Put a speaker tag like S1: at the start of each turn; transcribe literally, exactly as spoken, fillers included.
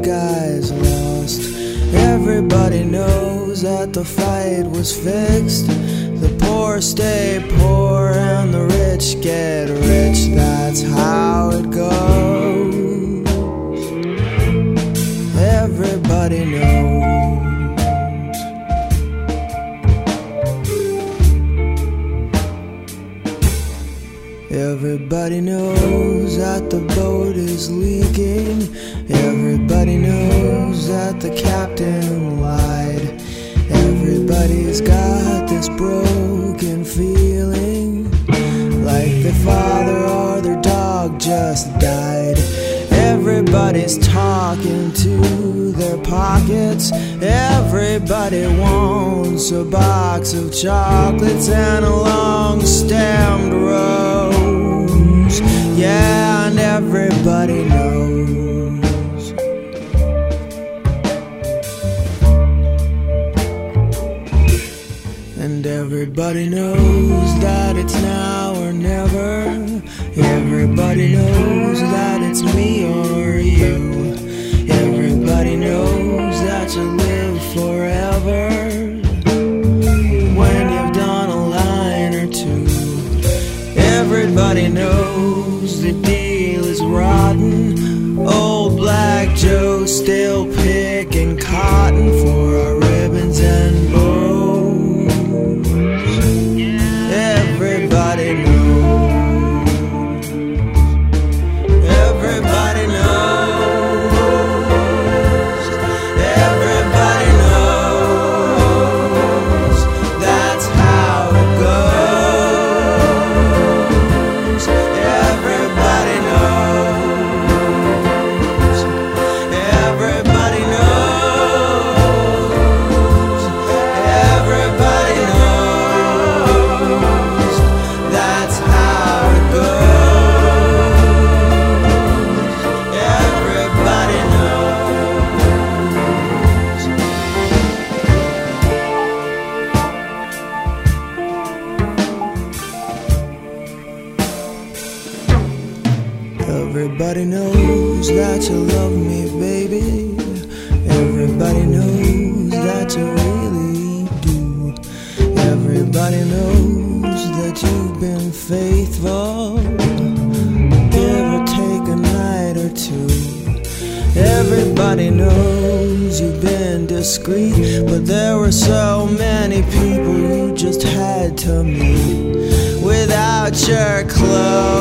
S1: guy's lost. Everybody knows that the fight was fixed. The poor stay poor and the rich get rich. That's how it goes. Everybody knows. Everybody knows that the boat is leaking. Everybody knows that the captain lied. Everybody's got this broken feeling, like their father or their dog just died. Everybody's talking to their pockets. Everybody wants a box of chocolates and a long-stemmed rose. Yeah, and everybody knows. And everybody knows that it's now or never. Everybody knows that it's me or you. Everybody knows that you live forever when you've done a line or two. Everybody knows the deal is rotten. Old Black Joe still picking cotton for our ribbons and bows. Everybody knows. Everybody knows. Everybody knows. That's how it goes. Everybody knows. Everybody knows. Everybody knows. That's how it goes. Everybody knows. Everybody knows that you love me, baby. Everybody knows that you really do. Everybody knows that you've been faithful, give or take a night or two. Everybody knows you've been discreet, but there were so many people you just had to meet without your clothes